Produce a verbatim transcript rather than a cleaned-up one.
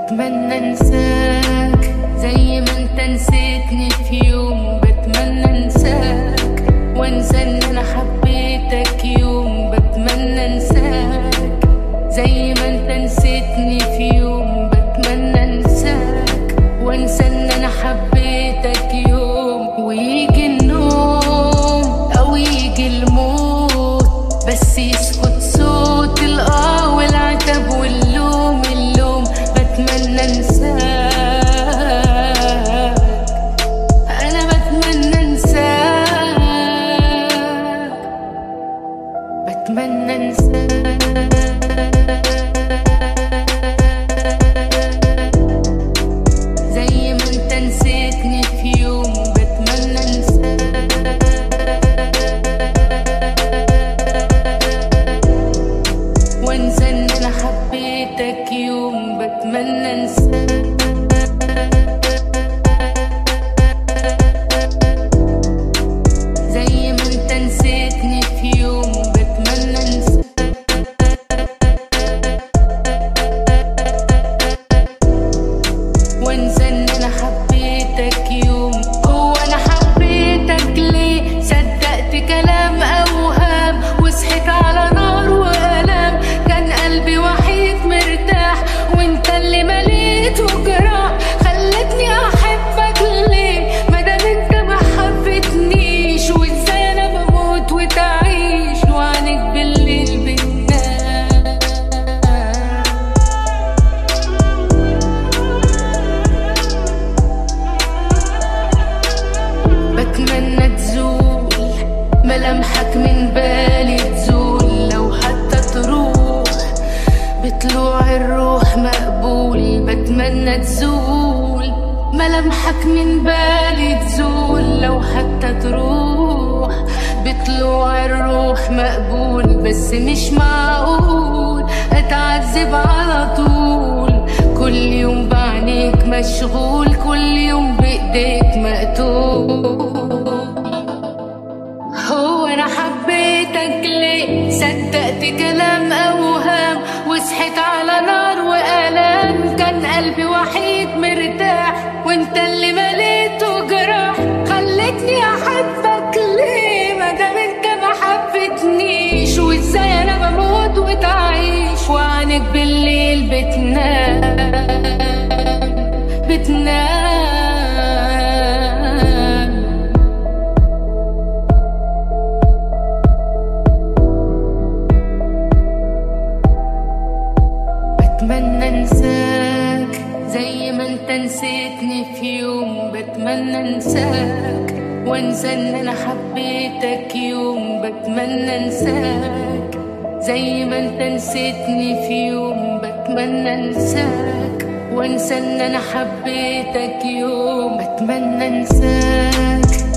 بتمنى انساك زي ما انت نسيتني في يوم. بتمنى انساك وانسى ان انا حبيتك يوم. بتمنى انساك زي ما انت نسيتني في يوم. بتمنى انساك وانسى ان انا حبيتك يوم. ويجي النوم او يجي الموت بس يسكت صوت الاه والعتب واللوم اللوم. بتمنى انساك، انا بتمنى انساك، بتمنى انساك زي ما انت نسيتني في يوم. بتمنى انساك وانسى ان انا حبيتك يوم. بتمنى انساك زي ما انت نسيتني في يوم. بتمنى انساك وانسى ان انا حبيتك يوم. هو انا حبيتك ليه؟ صدقت كلام اوهام وصحيت على نار والام. كان قلبي وحيد مرتاح وانت اللي مليته جراح. خلتني احبك ليه مادام انت ما حبتنيش؟ وازاي انا بموت وتعيش وعنك بالليل بتنام. بتمنى تزول ملامحك من بالي، تزول لو حتى تروح بطلوع الروح مقبول. بتمنى تزول ملامحك من بالي، تزول لو حتى تروح بطلوع الروح مقبول. بس مش معقول اتعذب على طول، كل يوم بعينيك مشغول، كل يوم بايديك مقتول. هو انا حبيتك ليه؟ صدقت كلام اوهام وصحيت على نار والام. كان قلبي وحيد مرتاح وانت اللي مليته جراح. خلتني احبك ليه مادام انت ما حبتنيش؟ وازاي انا بموت وتعيش وعنك بالليل بتنام بتنام. بتمنى انساك زي ما انت نسيتني في يوم. بتمنى انساك وانسى ان انا حبيتك يوم. بتمنى انساك زي ما انت نسيتني في يوم. بتمنى انساك وانسى ان انا حبيتك يوم. بتمنى انساك